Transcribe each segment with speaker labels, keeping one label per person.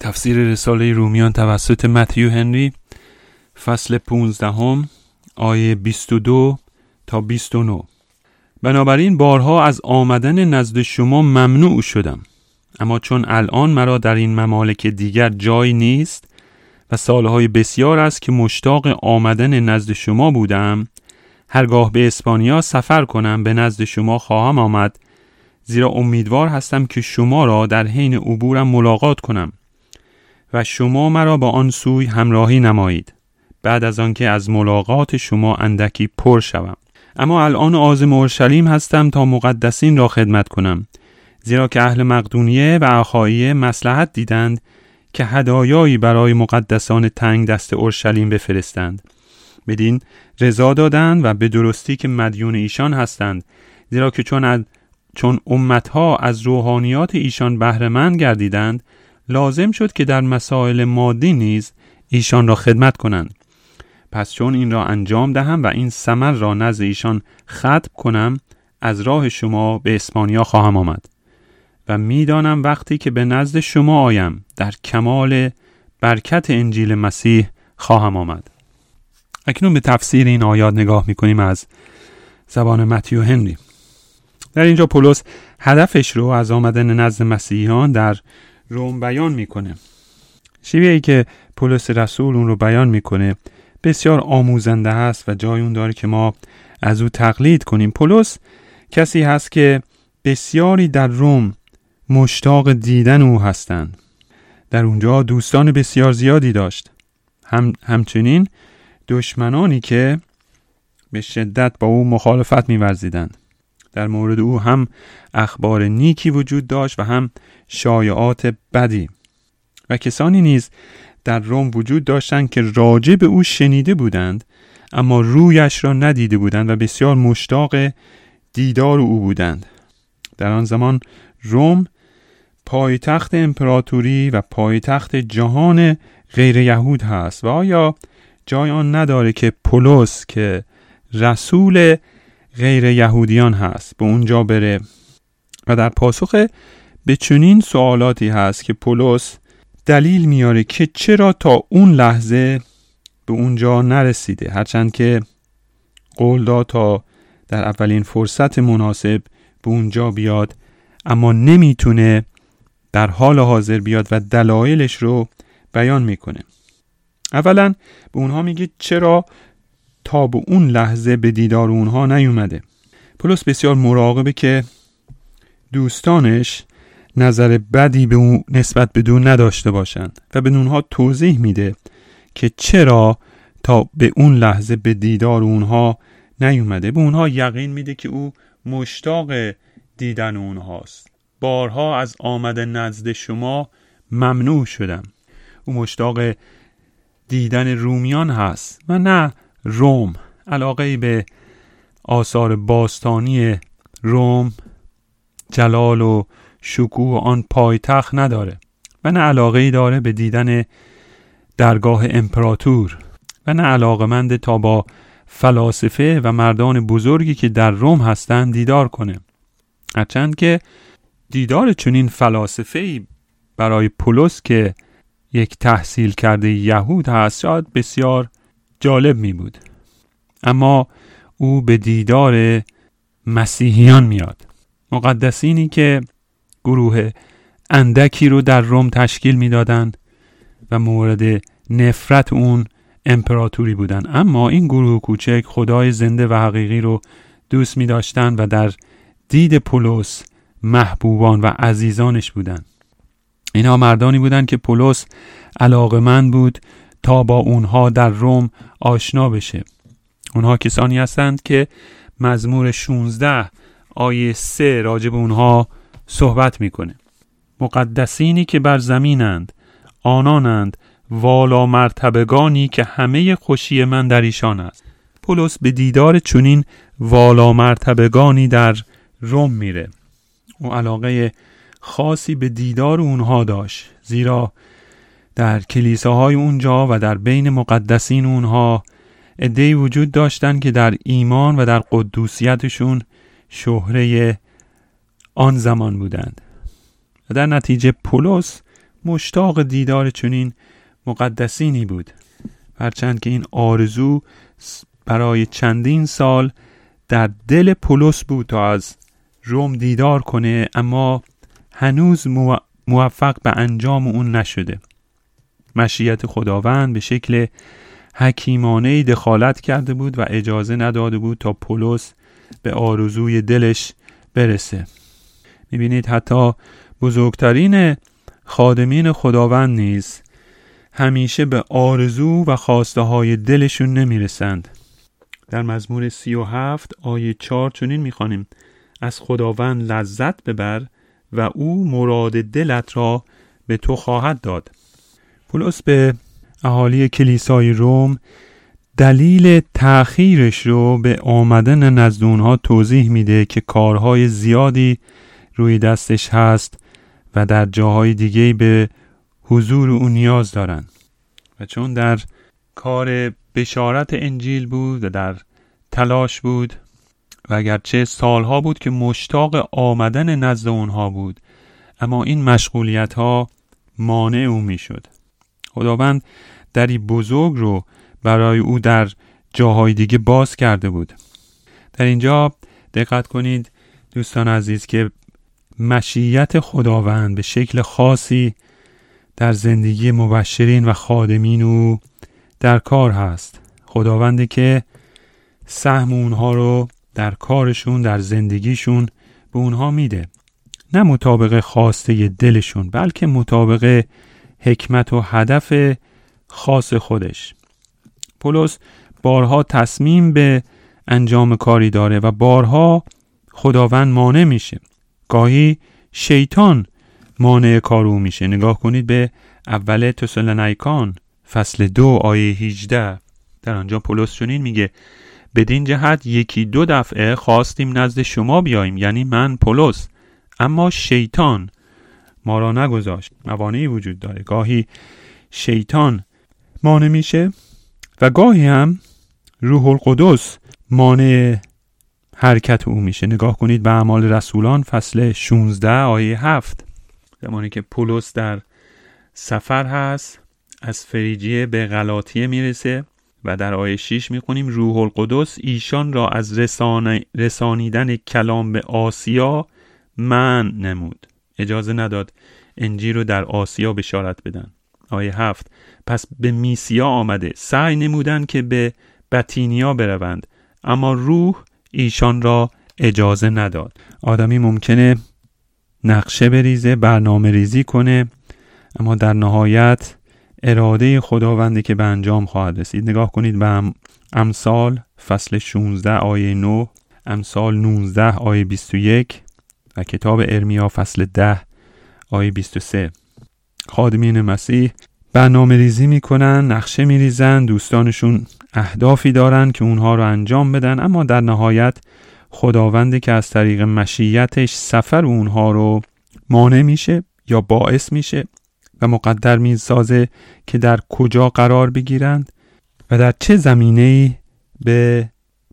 Speaker 1: تفسیر رساله رومیان توسط متیو هنری، فصل 15 آیه 22 تا 29. بنابراین بارها از آمدن نزد شما ممنوع شدم، اما چون الان مرا در این ممالک دیگر جای نیست و سالهای بسیار است که مشتاق آمدن نزد شما بودم، هرگاه به اسپانیا سفر کنم به نزد شما خواهم آمد، زیرا امیدوار هستم که شما را در حین عبورم ملاقات کنم و شما مرا با آن سوی همراهی نمایید، بعد از آنکه از ملاقات شما اندکی پر شوم. اما الان عازم اورشلیم هستم تا مقدسین را خدمت کنم، زیرا که اهل مقدونیه و اخاییه مصلحت دیدند که هدایایی برای مقدسان تنگ دست اورشلیم بفرستند. بدین رضا دادند و به درستی که مدیون ایشان هستند، زیرا که چون امتها از روحانیات ایشان بهره مند گردیدند، لازم شد که در مسائل مادی نیز ایشان را خدمت کنند. پس چون این را انجام دهم و این ثمر را نزد ایشان ختم کنم، از راه شما به اسپانیا خواهم آمد و میدانم وقتی که به نزد شما آیم در کمال برکت انجیل مسیح خواهم آمد. اکنون به تفسیر این آیات نگاه میکنیم از زبان متیو هنری. در اینجا پولس هدفش رو از آمدن نزد مسیحیان در روم بیان میکنه. شیوهی که پولس رسول اون رو بیان میکنه بسیار آموزنده هست و جای اون داره که ما از او تقلید کنیم. پولس کسی هست که بسیاری در روم مشتاق دیدن او هستند. در اونجا دوستان بسیار زیادی داشت. همچنین دشمنانی که به شدت با او مخالفت می‌ورزیدند. در مورد او هم اخبار نیکی وجود داشت و هم شایعات بدی. و کسانی نیز در روم وجود داشتند که راجع به او شنیده بودند اما رویش را ندیده بودند و بسیار مشتاق دیدار او بودند. در آن زمان روم پایتخت امپراتوری و پایتخت جهان غیر یهود هست و آیا جای آن نداره که پولس که رسول غیر یهودیان هست به اونجا بره؟ و در پاسخ به چنین سوالاتی هست که پولس دلیل میاره که چرا تا اون لحظه به اونجا نرسیده، هرچند که قول داد تا در اولین فرصت مناسب به اونجا بیاد، اما نمیتونه در حال حاضر بیاد و دلایلش رو بیان میکنه. اولا به اونها میگه چرا تا به اون لحظه به دیدار اونها نیومده. پولس بسیار مراقبه که دوستانش نظر بدی به اون نسبت به اون نداشته باشند و به اونها توضیح میده که چرا تا به اون لحظه به دیدار اونها نیومده. به اونها یقین میده که او مشتاق دیدن اونهاست. بارها از آمدن نزد شما ممنوع شدم. او مشتاق دیدن رومیان هست و نه روم. علاقه به آثار باستانی روم، جلال و شکوه آن پایتخت نداره و نه علاقه داره به دیدن درگاه امپراتور و نه علاقمند تا با فلاسفه و مردان بزرگی که در روم هستند دیدار کنه. هرچند که دیدار چنین فلاسفه‌ای برای پولس که یک تحصیل کرده یهود هست شاید بسیار جالب می بود، اما او به دیدار مسیحیان میاد، مقدسینی که گروه اندکی رو در روم تشکیل میدادند و مورد نفرت اون امپراتوری بودن، اما این گروه کوچک خدای زنده و حقیقی رو دوست می داشتن و در دید پولس محبوبان و عزیزانش بودن. اینها مردانی بودن که پولس علاقمند بود تا با اونها در روم آشنا بشه. اونها کسانی هستند که مزمور 16 آیه 3 راجع به اونها صحبت میکنه. مقدسینی که بر زمینند، آنانند والا مرتبگانی که همه خوشی من در ایشان است. پولس به دیدار چنین والا مرتبگانی در روم میره. او علاقه خاصی به دیدار اونها داشت، زیرا در کلیساهای اونجا و در بین مقدسین اونها عده‌ای وجود داشتن که در ایمان و در قدوسیتشون شهره آن زمان بودند و در نتیجه پولس مشتاق دیدار چنین مقدسینی بود، هرچند که این آرزو برای چندین سال در دل پولس بود تا از روم دیدار کنه، اما هنوز موفق به انجام اون نشده. مشیت خداوند به شکل حکیمانه‌ای دخالت کرده بود و اجازه نداده بود تا پولس به آرزوی دلش برسه. میبینید حتی بزرگترین خادمین خداوند نیز همیشه به آرزو و خواسته های دلشون نمیرسند. در مزمور 37 آیه 4 چنین میخوانیم: از خداوند لذت ببر و او مراد دلت را به تو خواهد داد. پولس به اهالی کلیسای روم دلیل تأخیرش رو به آمدن نزد اونها توضیح میده که کارهای زیادی روی دستش هست و در جاهای دیگه به حضور اون نیاز دارن. و چون در کار بشارت انجیل بود و در تلاش بود و اگرچه سالها بود که مشتاق آمدن نزد اونها بود، اما این مشغولیت ها مانع او می شد. خداوند دری بزرگ رو برای او در جاهای دیگه باز کرده بود. در اینجا دقت کنید دوستان عزیز که مشیت خداوند به شکل خاصی در زندگی مبشرین و خادمین او در کار هست. خداوندی که سهم اونها رو در کارشون، در زندگیشون به اونها میده، نه مطابق خواسته دلشون بلکه مطابق حکمت و هدف خاص خودش. پولس بارها تصمیم به انجام کاری داره و بارها خداوند مانع میشه. گاهی شیطان مانع کار او میشه. نگاه کنید به اول تسالونیکان فصل 2 آیه 18. در آنجا پولس چنین میگه: بدین جهت 1-2 دفعه خواستیم نزد شما بیاییم، یعنی من پولس، اما شیطان ما را نگذاشت. موانعی وجود داره. گاهی شیطان مانع میشه و گاهی هم روح القدس مانع حرکت او میشه. نگاه کنید به اعمال رسولان فصل 16 آیه 7. زمانی که پولس در سفر هست، از فریجیه به غلاطیه میرسه و در آیه 6 میخونیم: روح القدس ایشان را از رسانیدن کلام به آسیا منع نمود. اجازه نداد انجیل رو در آسیا بشارت بدن. آیه 7: پس به میسیا آمده، سعی نمودن که به بطینیا بروند، اما روح ایشان را اجازه نداد. آدمی ممکنه نقشه بریزه، برنامه ریزی کنه، اما در نهایت اراده خداوندی که به انجام خواهد رسید. نگاه کنید به امثال فصل 16 آیه 9، امثال 19 آیه 21 و کتاب ارمیا فصل 10 آیه 23. خادمین مسیح برنامه ریزی میکنن، نقشه میریزن، دوستانشون اهدافی دارن که اونها رو انجام بدن، اما در نهایت خداوندی که از طریق مشیتش سفر اونها رو مانع میشه یا باعث میشه و مقدر میسازه که در کجا قرار بگیرند و در چه زمینه‌ای به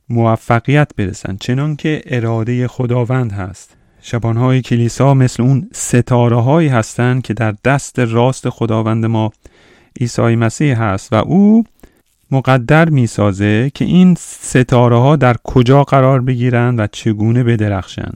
Speaker 1: موفقیت برسن، چنان که اراده خداوند هست. شبانهای کلیسا مثل اون ستاره هایی هستند که در دست راست خداوند ما عیسی مسیح هست و او مقدر میسازه که این ستاره ها در کجا قرار بگیرن و چگونه بدرخشن.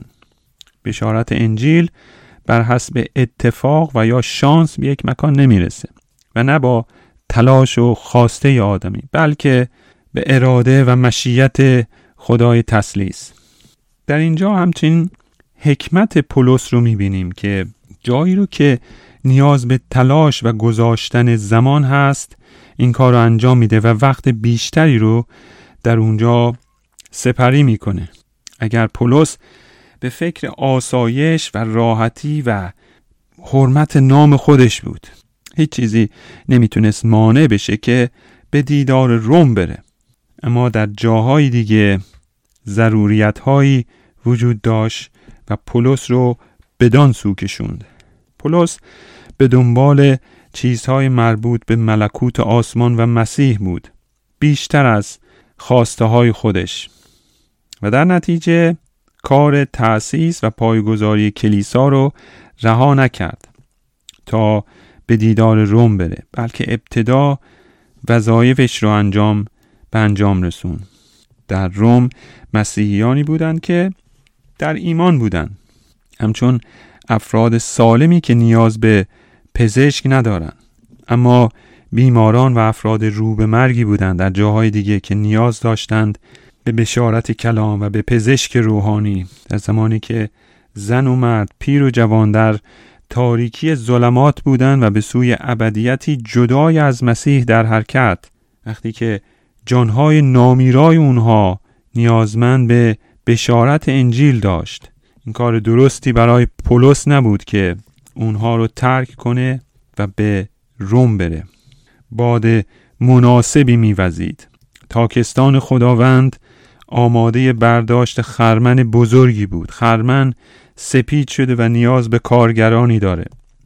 Speaker 1: بشارت انجیل بر حسب اتفاق و یا شانس به یک مکان نمیرسه و نه با تلاش و خواسته آدمی، بلکه به اراده و مشیت خدای تثلیث. در اینجا همچنین حکمت پولس رو میبینیم که جایی رو که نیاز به تلاش و گذاشتن زمان هست این کار رو انجام میده و وقت بیشتری رو در اونجا سپری میکنه. اگر پولس به فکر آسایش و راحتی و حرمت نام خودش بود، هیچ چیزی نمیتونست مانع بشه که به دیدار روم بره. اما در جاهای دیگه ضروریت‌هایی وجود داشت و پولس رو بدان سو کشوند. پولس به دنبال چیزهای مربوط به ملکوت آسمان و مسیح بود، بیشتر از خواسته های خودش، و در نتیجه کار تأسیس و پایه‌گذاری کلیسا رو رها نکرد تا به دیدار روم بره، بلکه ابتدا وظایفش رو به انجام رسون. در روم مسیحیانی بودند که در ایمان بودند، همچون افراد سالمی که نیاز به پزشک ندارن، اما بیماران و افراد رو به مرگی بودند در جاهای دیگه که نیاز داشتند به بشارت کلام و به پزشک روحانی. در زمانی که زن و مرد، پیر و جوان در تاریکی ظلمات بودند و به سوی ابدیتی جدای از مسیح در حرکت، وقتی که جانهای نامیرای اونها نیازمند به بشارت انجیل داشت، این کار درستی برای پولس نبود که اونها رو ترک کنه و به روم بره. باد مناسبی میوزید. تاکستان خداوند آماده برداشت خرمن بزرگی بود. خرمن سپید شده و نیاز به کارگرانی داره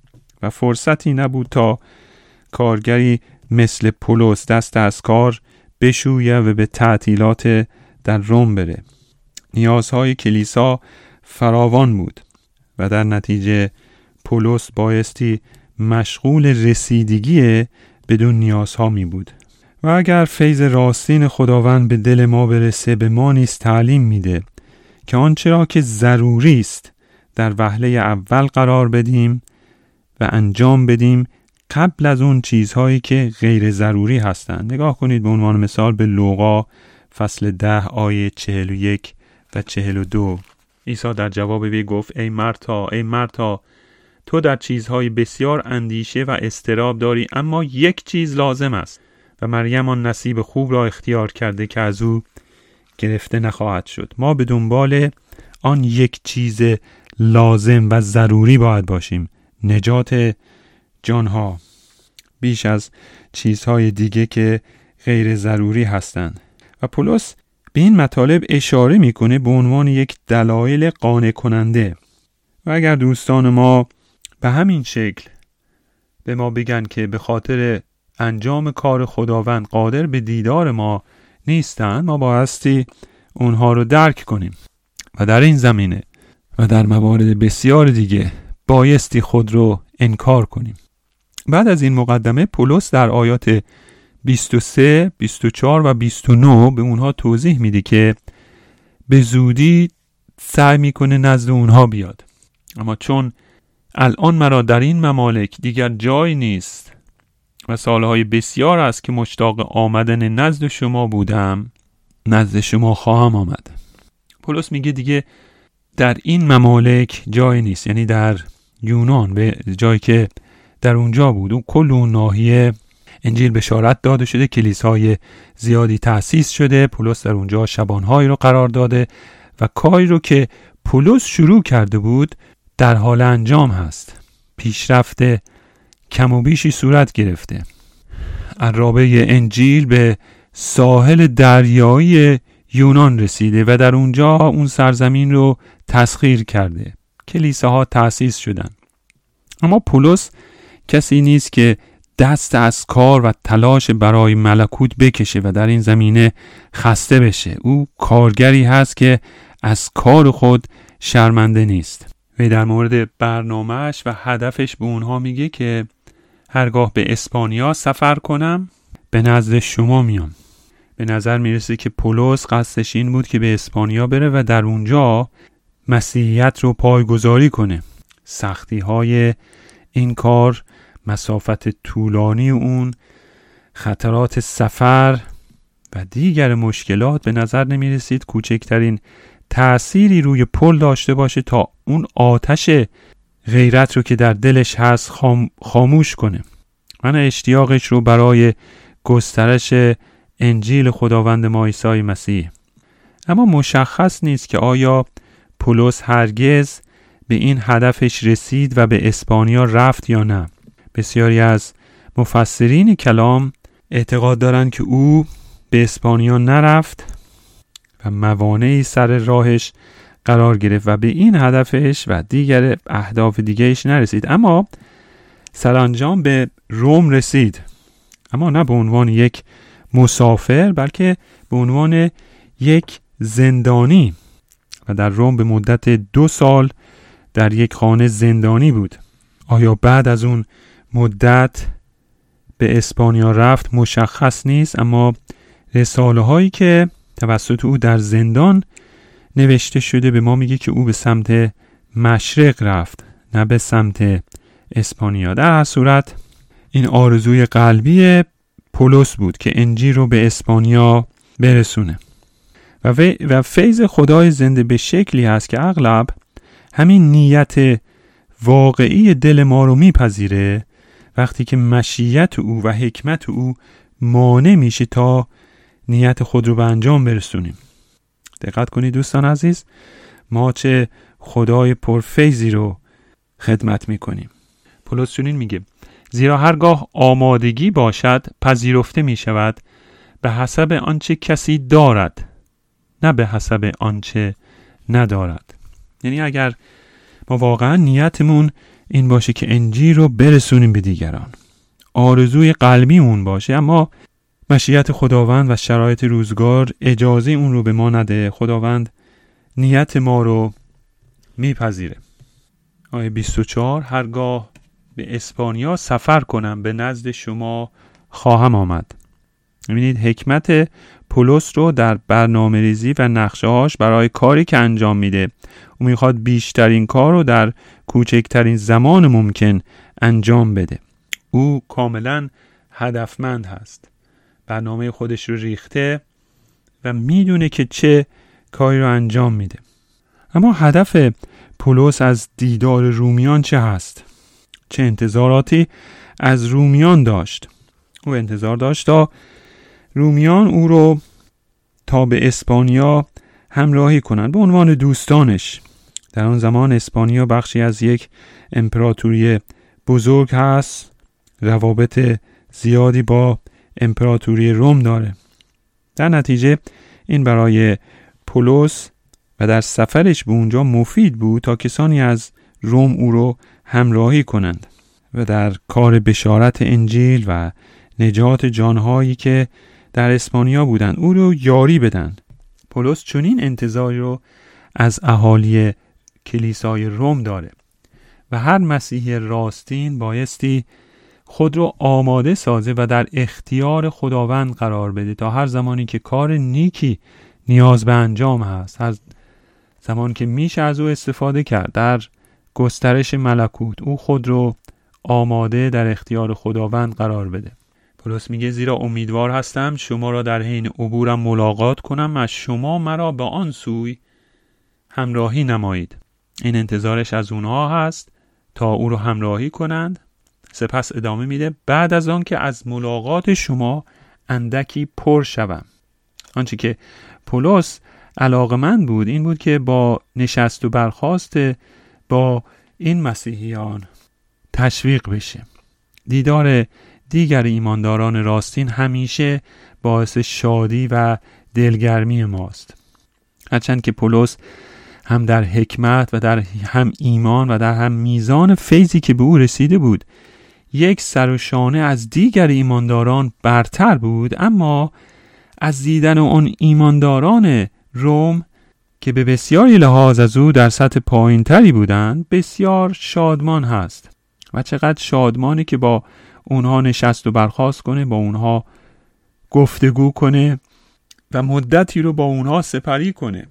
Speaker 1: و فرصتی نبود تا کارگری مثل پولس دست از کار بشویه و به تعطیلات در روم بره. نیازهای کلیسا فراوان بود و در نتیجه پولس بایستی مشغول رسیدگی بدون نیازها می بود. و اگر فیض راستین خداوند به دل ما برسه، به ما نیز تعلیم میده که آنچه را که ضروری است در وهله اول قرار بدیم و انجام بدیم قبل از اون چیزهایی که غیر ضروری هستند. نگاه کنید به عنوان مثال به لوقا فصل 10 آیه 41 و 42. عیسی در جواب وی گفت ای مرتا تو در چیزهای بسیار اندیشه و اضطراب داری، اما یک چیز لازم است و مریم آن نصیب خوب را اختیار کرده که از او گرفته نخواهد شد. ما به دنبال آن یک چیز لازم و ضروری باید باشیم، نجات جانها، بیش از چیزهای دیگه که غیر ضروری هستند. و پولس به این مطالب اشاره میکنه به عنوان یک دلایل قانع کننده. و اگر دوستان ما به همین شکل به ما بگن که به خاطر انجام کار خداوند قادر به دیدار ما نیستند، ما بایستی اونها رو درک کنیم و در این زمینه و در موارد بسیار دیگه بایستی خود رو انکار کنیم. بعد از این مقدمه پولس در آیات 23, 24 و 29 به اونها توضیح میده که به زودی سعی میکنه نزد اونها بیاد، اما چون الان مرا در این ممالک دیگر جای نیست و سالهای بسیار است که مشتاق آمدن نزد شما بودم، نزد شما خواهم آمد. پولس میگه دیگه در این ممالک جای نیست، یعنی در یونان، به جایی که در اونجا بود. و کل اون ناحیه انجیل بشارت داده شده، کلیسای زیادی تأسیس شده، پولس در اونجا شبانهایی رو قرار داده و کاری رو که پولس شروع کرده بود در حال انجام هست. پیشرفت کم و بیشی صورت گرفته. عرابه انجیل به ساحل دریایی یونان رسیده و در اونجا اون سرزمین رو تسخیر کرده. کلیساها تأسیس شدن. اما پولس کسی نیست که دست از کار و تلاش برای ملکوت بکشه و در این زمینه خسته بشه. او کارگری هست که از کار خود شرمنده نیست. و در مورد برنامهش و هدفش به اونها میگه که هرگاه به اسپانیا سفر کنم به نزد شما میام. به نظر میرسه که پولس قصدش این بود که به اسپانیا بره و در اونجا مسیحیت رو پایگذاری کنه. سختی های این کار، مسافت طولانی اون، خطرات سفر و دیگر مشکلات به نظر نمی رسید کوچکترین تأثیری روی پل داشته باشه تا اون آتش غیرت رو که در دلش هست خاموش کنه. من اشتیاقش رو برای گسترش انجیل خداوند ما عیسی مسیح. اما مشخص نیست که آیا پولس هرگز به این هدفش رسید و به اسپانیا رفت یا نه. بسیاری از مفسرین کلام اعتقاد دارند که او به اسپانیا نرفت و موانعی سر راهش قرار گرفت و به این هدفش و دیگر اهداف دیگهش نرسید، اما سرانجام به روم رسید، اما نه به عنوان یک مسافر بلکه به عنوان یک زندانی و در روم به مدت 2 سال در یک خانه زندانی بود. آیا بعد از اون مدت به اسپانیا رفت مشخص نیست، اما رساله هایی که توسط او در زندان نوشته شده به ما میگه که او به سمت مشرق رفت، نه به سمت اسپانیا. در هر صورت این آرزوی قلبی پولس بود که انجیل رو به اسپانیا برسونه و فیض خدای زنده به شکلی هست که اغلب همین نیت واقعی دل ما رو میپذیره وقتی که مشیت او و حکمت او مانع میشه تا نیت خود رو به انجام برسونیم. دقت کنید دوستان عزیز، ما چه خدای پرفیضی رو خدمت میکنیم. پولس چنین میگه: زیرا هرگاه آمادگی باشد پذیرفته میشود به حسب آنچه کسی دارد، نه به حسب آنچه ندارد. یعنی اگر ما واقعا نیتمون این باشه که انجیل رو برسونیم به دیگران، آرزوی قلبی اون باشه، اما مشیت خداوند و شرایط روزگار اجازه اون رو به ما نده، خداوند نیت ما رو میپذیره. آیه 24: هرگاه به اسپانیا سفر کنم به نزد شما خواهم آمد. می‌بینید حکمت پولس رو در برنامه ریزی و نقشه‌هاش برای کاری که انجام میده. او میخواد بیشترین کار رو در کوچکترین زمان ممکن انجام بده. او کاملا هدفمند هست، برنامه خودش رو ریخته و میدونه که چه کاری رو انجام میده. اما هدف پولس از دیدار رومیان چه هست؟ چه انتظاراتی از رومیان داشت؟ او انتظار داشت تا رومیان او رو تا به اسپانیا همراهی کنند به عنوان دوستانش. در آن زمان اسپانیا بخشی از یک امپراتوری بزرگ هست، روابط زیادی با امپراتوری روم داره. در نتیجه این برای پولس و در سفرش به اونجا مفید بود تا کسانی از روم او رو همراهی کنند و در کار بشارت انجیل و نجات جانهایی که در اسپانیا بودند او رو یاری بدن. پولس چنین انتظاری رو از اهالی کلیسای روم داره و هر مسیحی راستین بایستی خود رو آماده سازه و در اختیار خداوند قرار بده تا هر زمانی که کار نیکی نیاز به انجام هست، هر زمان که میشه از او استفاده کرد در گسترش ملکوت، او خود رو آماده در اختیار خداوند قرار بده. پولس میگه: زیرا امیدوار هستم شما را در حین عبورم ملاقات کنم و شما مرا به آن سوی همراهی نمایید. این انتظارش از اونها هست تا او رو همراهی کنند. سپس ادامه میده: بعد از آن که از ملاقات شما اندکی پر شوم. آنچه که پولس علاقمند بود این بود که با نشست و برخاست با این مسیحیان تشویق بشه. دیدار دیگر ایمانداران راستین همیشه باعث شادی و دلگرمی ماست. هرچند که پولس هم در حکمت و در هم ایمان و در هم میزان فیضی که به او رسیده بود یک سر و شانه از دیگر ایمانداران برتر بود، اما از دیدن اون ایمانداران روم که به بسیاری لحاظ از او در سطح پایین تری بودند بسیار شادمان هست. و چقدر شادمانی که با اونها نشست و برخاست کنه، با اونها گفتگو کنه و مدتی رو با اونها سپری کنه.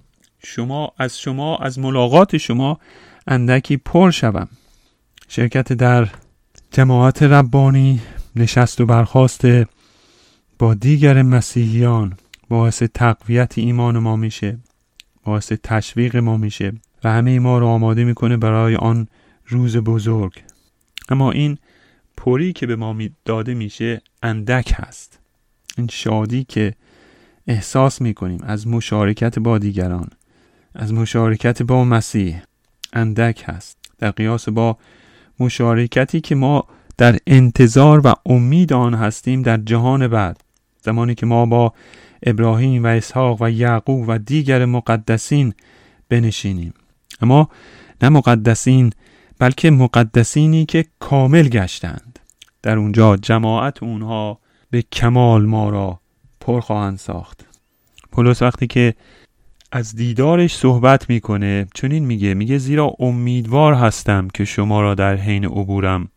Speaker 1: از ملاقات شما اندکی پر شوم. شرکت در جماعت ربانی، نشست و برخاست با دیگر مسیحیان باعث تقویت ایمان ما میشه، باعث تشویق ما میشه و همه ما رو آماده میکنه برای آن روز بزرگ. اما این پری که به ما داده میشه اندک هست. این شادی که احساس میکنیم از مشارکت با دیگران، از مشارکت با مسیح، اندک هست در قیاس با مشارکتی که ما در انتظار و امید آن هستیم در جهان بعد، زمانی که ما با ابراهیم و اسحاق و یعقوب و دیگر مقدسین بنشینیم. اما نه مقدسین، بلکه مقدسینی که کامل گشتند. در اونجا جماعت اونها به کمال ما را پر خواهند ساخت. پولس وقتی که از دیدارش صحبت میکنه چنین میگه: زیرا امیدوار هستم که شما را در حین عبورم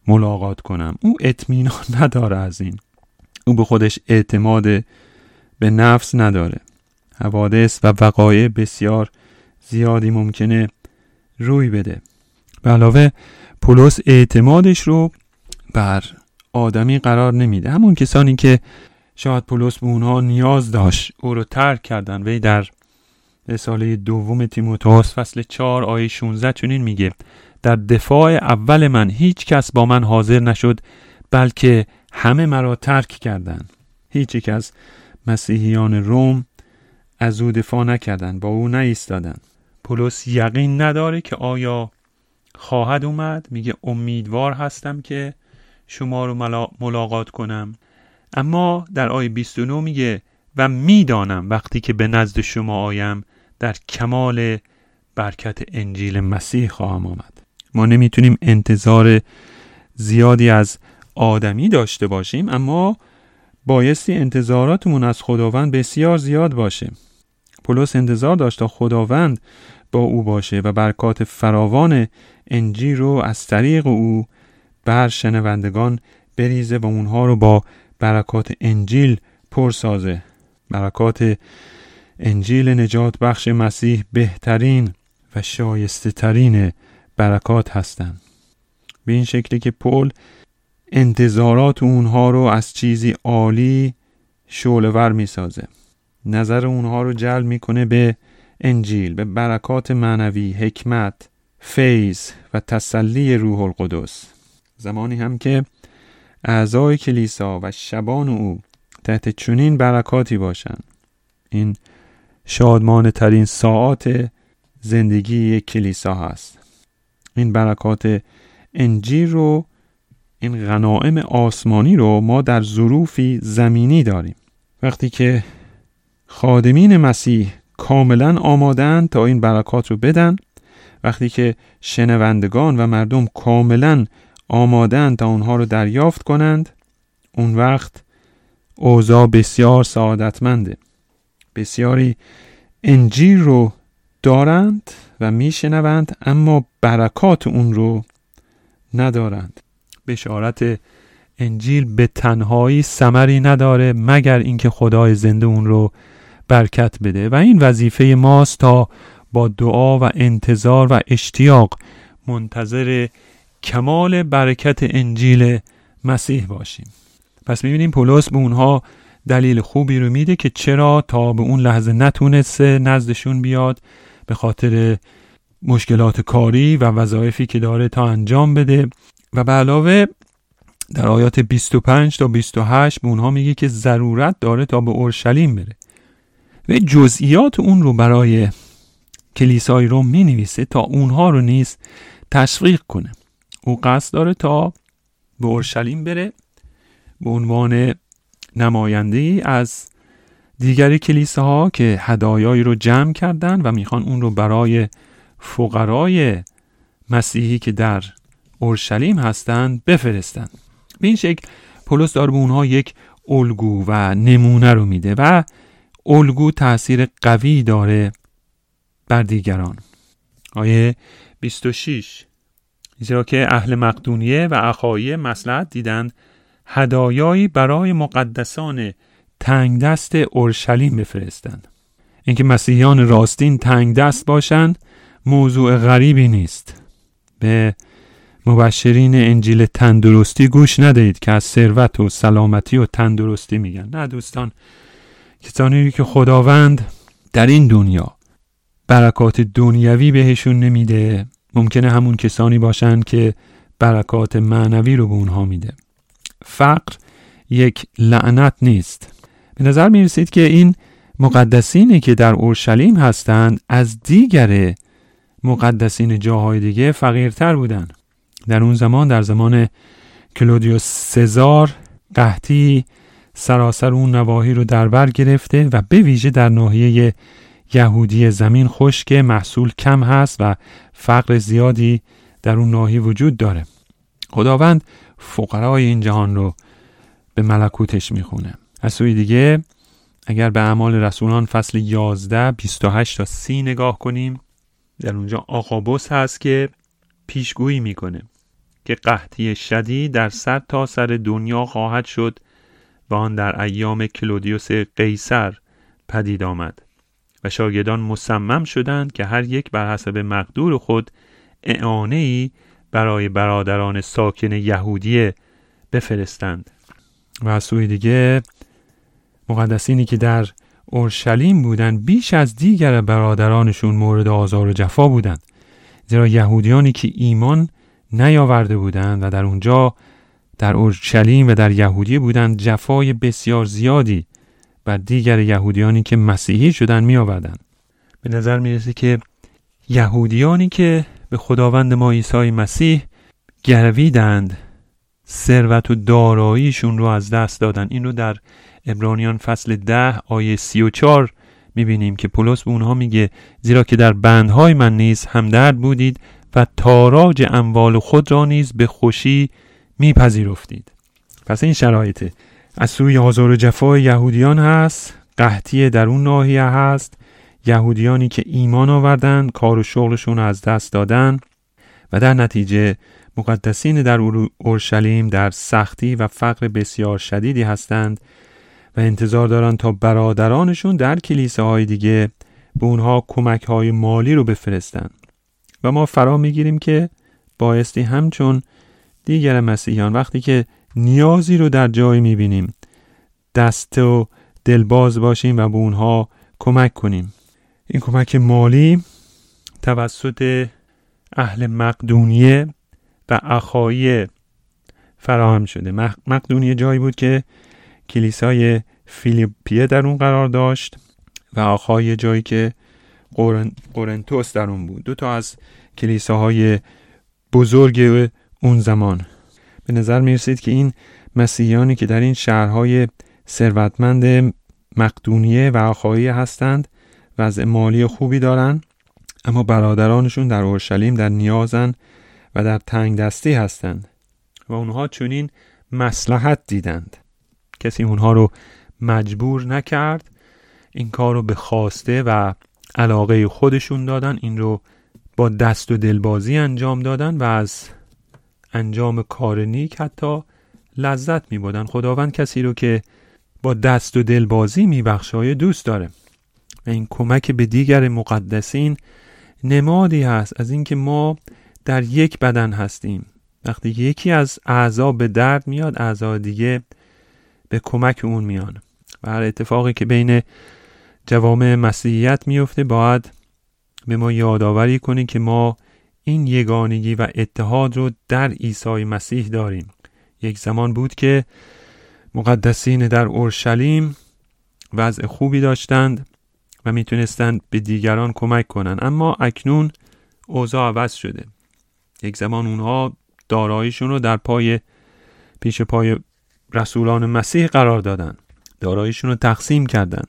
Speaker 1: ملاقات کنم. او اطمینان نداره از این. او به خودش اعتماد به نفس نداره. حوادث و وقایع بسیار زیادی ممکنه روی بده. به علاوه پولس اعتمادش رو بر آدمی قرار نمیده. همون کسانی که شاید پولس به اونها نیاز داشت او رو ترک کردن. وی در رساله دوم تیموتائوس فصل 4 آیه 16 چنین میگه: در دفاع اول من هیچ کس با من حاضر نشد، بلکه همه مرا ترک کردند. هیچ یک از مسیحیان روم از او دفاع نکردند، با او نایستادند. پولس یقین نداره که آیا خواهد اومد. میگه امیدوار هستم که شما رو ملاقات کنم. اما در آیه 29 میگه و میدانم وقتی که به نزد شما آیم در کمال برکت انجیل مسیح خواهم آمد. ما نمیتونیم انتظار زیادی از آدمی داشته باشیم، اما بایستی انتظاراتمون از خداوند بسیار زیاد باشه. پولس انتظار داشت تا خداوند با او باشه و برکات فراوان انجیل رو از طریق او بر شنوندگان بریزه و اونها رو با برکات انجیل پرسازه. برکات انجیل نجات بخش مسیح بهترین و شایسته ترین برکات هستند. به این شکلی که پول انتظارات اونها رو از چیزی عالی شعله‌ور میسازه. نظر اونها رو جلب میکنه به انجیل، به برکات معنوی، حکمت، فیض و تسلی روح القدس. زمانی هم که اعضای کلیسا و شبان او تحت چنین برکاتی باشن، این شادمانه ترین ساعات زندگی یک کلیسا هست. این برکات انجیل رو، این غنایم آسمانی رو ما در ظروفی زمینی داریم. وقتی که خادمین مسیح کاملا آمادن تا این برکات رو بدن، وقتی که شنوندگان و مردم کاملا آمادن تا اونها رو دریافت کنند، اون وقت اوضاع بسیار سعادتمنده. بسیاری انجیل رو دارند و میشنوند اما برکات اون رو ندارند. بشارت انجیل به تنهایی ثمری نداره مگر اینکه خدای زنده اون رو برکت بده و این وظیفه ماست تا با دعا و انتظار و اشتیاق منتظر کمال برکت انجیل مسیح باشیم. پس میبینیم پولس به اونها دلیل خوبی رو میده که چرا تا به اون لحظه نتونسته نزدشون بیاد، به خاطر مشکلات کاری و وظایفی که داره تا انجام بده. و به علاوه در آیات 25 تا 28 به اونها میگه که ضرورت داره تا به اورشلیم بره و جزئیات اون رو برای کلیسای روم می نویسه تا اونها رو نیز تشویق کنه. او قصد داره تا به اورشلیم بره به عنوان نماینده‌ای از دیگر کلیساها که هدایایی رو جمع کردن و میخوان اون رو برای فقرای مسیحی که در اورشلیم هستند بفرستن. به این شکل پولس داره به اونها یک الگو و نمونه رو میده و الگو تأثیر قوی داره بر دیگران. آیه 26: زیرا که اهل مقدونیه و اخایه مصلحت دیدند هدایایی برای مقدسان تنگ دست اورشلیم بفرستند. اینکه مسیحیان راستین تنگ دست باشند موضوع غریبی نیست. به مبشرین انجیل تندرستی گوش ندهید که از ثروت و سلامتی و تندرستی میگن. نه دوستان، کسانی که خداوند در این دنیا برکات دنیوی بهشون نمیده ممکنه همون کسانی باشن که برکات معنوی رو به اونها میده. فقر یک لعنت نیست. به نظر میرسید که این مقدسینی که در اورشلیم هستند از دیگر مقدسین جاهای دیگه فقیرتر بودن. در اون زمان، در زمان کلودیوس سزار، قحطی سراسر اون نواحی رو در بر گرفته و به ویژه در ناحیه یهودی زمین خشک، محصول کم هست و فقر زیادی در اون ناحیه وجود داره. خداوند فقرای این جهان رو به ملکوتش میخونه. از سوی دیگه اگر به اعمال رسولان فصل 11 28 تا 30 نگاه کنیم، در اونجا آقابوس هست که پیشگویی میکنه. که قحطی شدید در سر تا سر دنیا خواهد شد و آن در ایام کلودیوس قیصر پدید آمد و شاگردان مصمم شدند که هر یک بر حسب مقدور خود اعانه‌ای برای برادران ساکن یهودیه بفرستند. و از سوی دیگه مقدسینی که در اورشلیم بودند بیش از دیگر برادرانشون مورد آزار و جفا بودند، زیرا یهودیانی که ایمان نیاورده بودند و در اونجا در اورشلیم و در یهودیه بودند جفای بسیار زیادی بر دیگر یهودیانی که مسیحی شدند می آوردند. به نظر می رسه که یهودیانی که به خداوند ما عیسی مسیح گرویدند ثروت و داراییشون رو از دست دادن. این رو در عبرانیان فصل 10 آیه 34 میبینیم که پولس به اونها میگه زیرا که در بندهای من نیز همدرد بودید و تاراج اموال خود را نیز به خوشی میپذیرفتید. پس این شرایطه، از سوی آزار و جفای یهودیان هست، قحطی در اون ناحیه هست، یهودیانی که ایمان آوردن کار و شغلشون از دست دادن و در نتیجه مقدسین در اورشلیم در سختی و فقر بسیار شدیدی هستند و انتظار دارن تا برادرانشون در کلیساهای دیگه به اونها کمک‌های مالی رو بفرستن. و ما فرا میگیریم که بایستی همچون دیگر مسیحیان وقتی که نیازی رو در جایی میبینیم دست و دلباز باشیم و به اونها کمک کنیم. این کمک مالی توسط اهل مقدونیه و اخایی فراهم شده. مقدونیه جایی بود که کلیسای فیلیپیه در اون قرار داشت و اخایی جایی که قرنتوس در اون بود. دو تا از کلیساهای بزرگ اون زمان. به نظر میرسید که این مسیحیانی که در این شهرهای ثروتمند مقدونیه و اخایی هستند وضع مالی خوبی دارن، اما برادرانشون در اورشلیم در نیازن و در تنگ دستی هستند و اونها چنین مصلحت دیدند. کسی اونها رو مجبور نکرد، این کار رو به خواسته و علاقه خودشون دادن، این رو با دست و دلبازی انجام دادن و از انجام کار نیک حتی لذت می‌بردن. خداوند کسی رو که با دست و دلبازی میبخشای دوست داره و این کمک به دیگر مقدسین نمادی هست از اینکه ما در یک بدن هستیم. وقتی یکی از اعضا به درد میاد اعضا دیگه به کمک اون میان و هر اتفاقی که بین جوامع مسیحیت میفته باید به ما یادآوری کنه که ما این یگانگی و اتحاد رو در عیسی مسیح داریم. یک زمان بود که مقدسین در اورشلیم وضع خوبی داشتند و میتونستند به دیگران کمک کنن، اما اکنون اوضاع عوض شده. یک زمان اونها داراییشون رو در پیش پای رسولان مسیح قرار دادن، داراییشون رو تقسیم کردن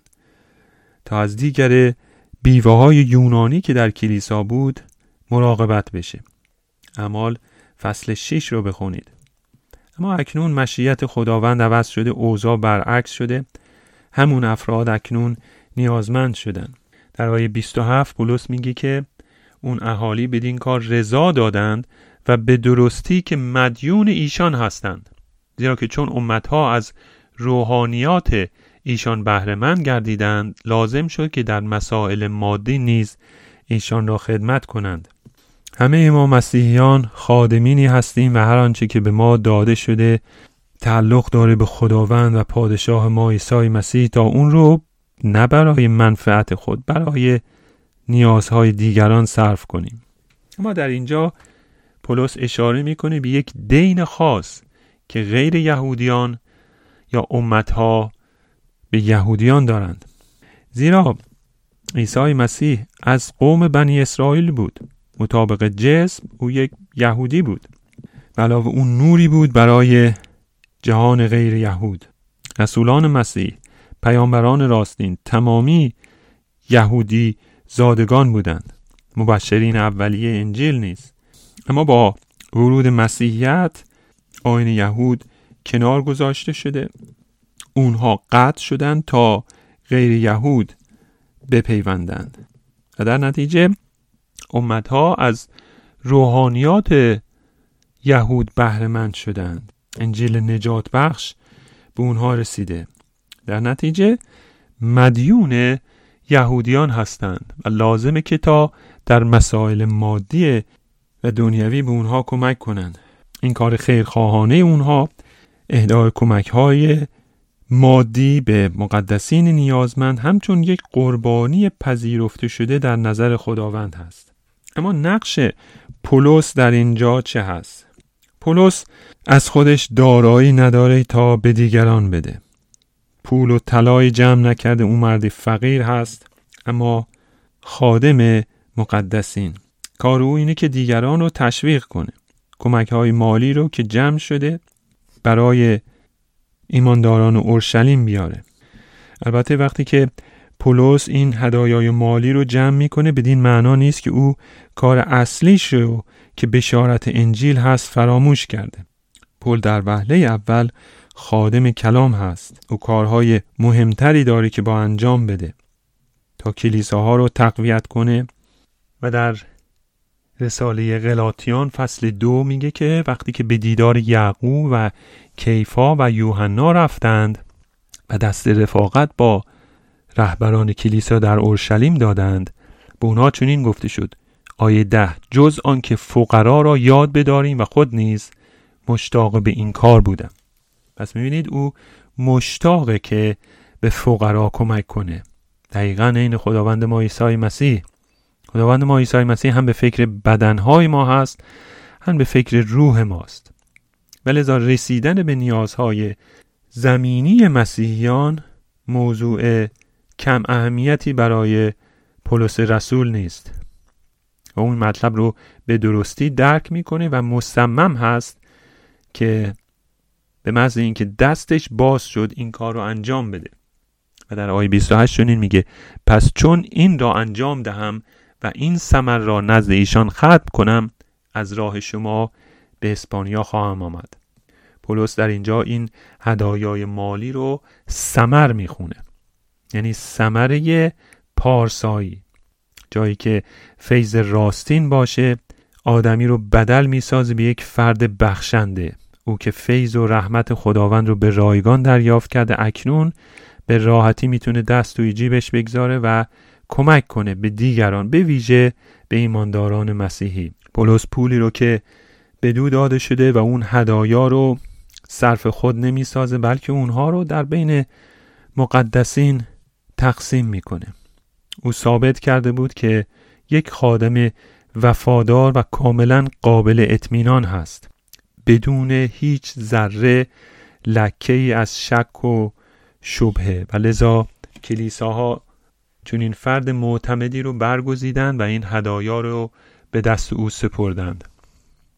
Speaker 1: تا از دیگر بیوه‌های یونانی که در کلیسا بود مراقبت بشه. اعمال فصل 6 رو بخونید. اما اکنون مشیت خداوند عوض شده، اوضاع برعکس شده. همون افراد اکنون نیازمند شدن. در آیه 27 پولس میگه که اون اهالی بدین کار رضا دادند و به درستی که مدیون ایشان هستند، زیرا که چون امتها از روحانیات ایشان بهره مند گردیدند لازم شد که در مسائل مادی نیز ایشان را خدمت کنند. همه ما مسیحیان خادمینی هستیم و هر آنچه که به ما داده شده تعلق داره به خداوند و پادشاه ما عیسی مسیح تا اون رو نه برای منفعت خود برای نیازهای دیگران صرف کنیم. اما در اینجا پولس اشاره میکنه به یک دین خاص که غیر یهودیان یا امتها به یهودیان دارند، زیرا عیسی مسیح از قوم بنی اسرائیل بود. مطابق جسم او یک یهودی بود، علاوه اون نوری بود برای جهان غیر یهود. رسولان مسیح، پیامبران راستین، تمامی یهودی زادگان بودند، مبشرین اولیه انجیل نیست. اما با ورود مسیحیت آیین یهود کنار گذاشته شده، اونها قطع شدند تا غیر یهود بپیوندند و در نتیجه امتها از روحانیات یهود بهره مند شدند. انجیل نجات بخش به اونها رسیده. در نتیجه مدیون یهودیان هستند و لازمه که تا در مسائل مادی و دنیوی به اونها کمک کنند. این کار خیرخواهانه اونها اهدای کمک‌های مادی به مقدسین نیازمند همچون یک قربانی پذیرفته شده در نظر خداوند هست. اما نقش پولس در اینجا چه هست؟ پولس از خودش دارایی نداره تا به دیگران بده. پول و طلای جمع نکرده، اون مرد فقیر هست اما خادم مقدسین. کار او اینه که دیگران رو تشویق کنه. کمک‌های مالی رو که جمع شده برای ایمانداران اورشلیم بیاره. البته وقتی که پولس این هدایای مالی رو جمع میکنه بدین معنا نیست که او کار اصلیش رو که بشارت انجیل هست فراموش کرده. پول در وهله اول خادم کلام هست. او کارهای مهمتری داره که با انجام بده تا کلیساها رو تقویت کنه و در رساله غلاطیان فصل 2 میگه که وقتی که به دیدار یعقوب و کیفا و یوحنا رفتند و دست رفاقت با رهبران کلیسا در اورشلیم دادند، به اونا چنین گفته شد: آیه 10 جز آن که فقرا را یاد بداریم و خود نیز مشتاق به این کار بودم. پس میبینید او مشتاقه که به فقرا کمک کنه. دقیقاً این خداوند ما عیسی مسیح. خداوند ما عیسی مسیح هم به فکر بدنهای ما هست، هم به فکر روح ماست. ولذا رسیدن به نیازهای زمینی مسیحیان موضوع کم اهمیتی برای پولس رسول نیست و اون مطلب رو به درستی درک میکنه و مصمم هست که به محض اینکه دستش باز شد این کار رو انجام بده. و در آیه 28 چنین میگه: پس چون این را انجام دهم و این ثمر را نزد ایشان ختم کنم، از راه شما به اسپانیا خواهم آمد. پولس در اینجا این هدایای مالی رو ثمر میخونه، یعنی ثمره پارسایی. جایی که فیض راستین باشه آدمی رو بدل میسازه به یک فرد بخشنده. او که فیض و رحمت خداوند رو به رایگان دریافت کرده اکنون به راحتی میتونه دست توی جیبش بگذاره و کمک کنه به دیگران، به ویژه به ایمانداران مسیحی. پولس پولی رو که بدو داده شده و اون هدایا رو صرف خود نمیسازه بلکه اونها رو در بین مقدسین تقسیم میکنه. او ثابت کرده بود که یک خادم وفادار و کاملا قابل اطمینان هست، بدون هیچ ذره لکه‌ای از شک و شبهه، و لذا کلیساها چون این فرد معتمدی رو برگزیدند و این هدایا رو به دست او سپردند.